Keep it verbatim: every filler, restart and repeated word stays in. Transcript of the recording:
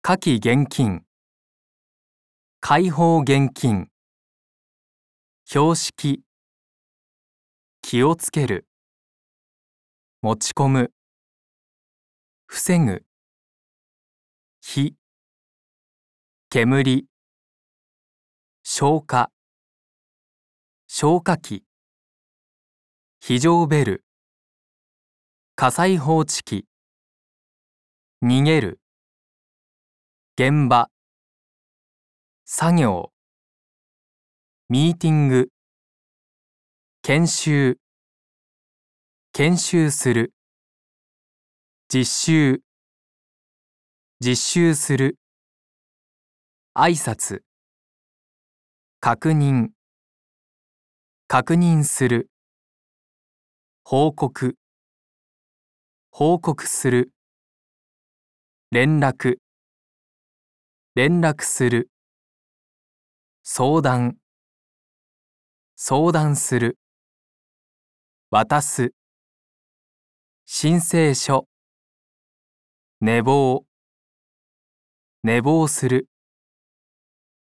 火気厳禁、開放厳禁、標識、気をつける、持ち込む、防ぐ、火、煙、消火、消火器、非常ベル、火災報知器、逃げる、現場、作業、ミーティング、研修、研修する、実習、実習する、挨拶、確認、確認する、報告、報告する、連絡、連絡する、相談、相談する、渡す、申請書、寝坊、寝坊する。